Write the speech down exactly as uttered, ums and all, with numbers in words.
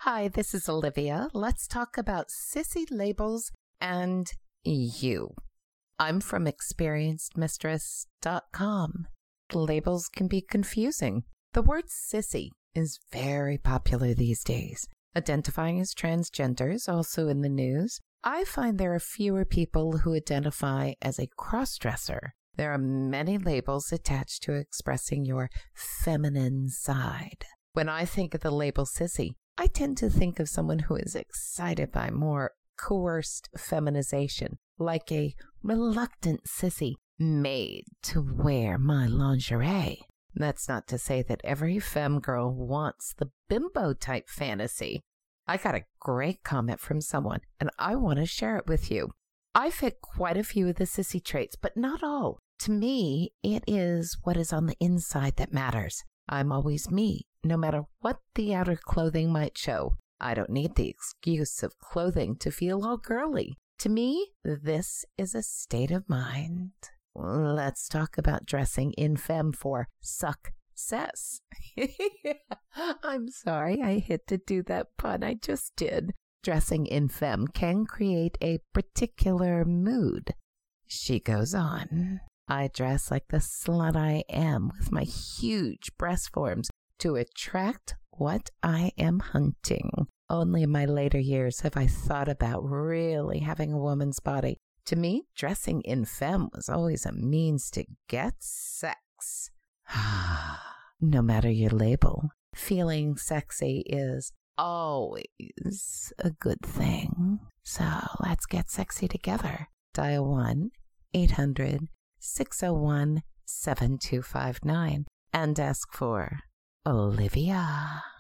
Hi, this is Olivia. Let's talk about sissy labels and you. I'm from experienced mistress dot com. Labels can be confusing. The word sissy is very popular these days. Identifying as transgenders, also in the news. I find there are fewer people who identify as a crossdresser. There are many labels attached to expressing your feminine side. When I think of the label sissy, I tend to think of someone who is excited by more coerced feminization, like a reluctant sissy made to wear my lingerie. That's not to say that every femme girl wants the bimbo type fantasy. I got a great comment from someone, and I want to share it with you. I fit quite a few of the sissy traits, but not all. To me, it is what is on the inside that matters. I'm always me, no matter what the outer clothing might show. I don't need the excuse of clothing to feel all girly. To me, this is a state of mind. Let's talk about dressing in femme for success. I'm sorry I hit to do that pun. I just did. Dressing in femme can create a particular mood. She goes on. I dress like the slut I am with my huge breast forms to attract what I am hunting. Only in my later years have I thought about really having a woman's body. To me, dressing in femme was always a means to get sex. No matter your label, feeling sexy is always a good thing. So let's get sexy together. Dial one eight hundred six oh one seven two five nine and ask for Olivia.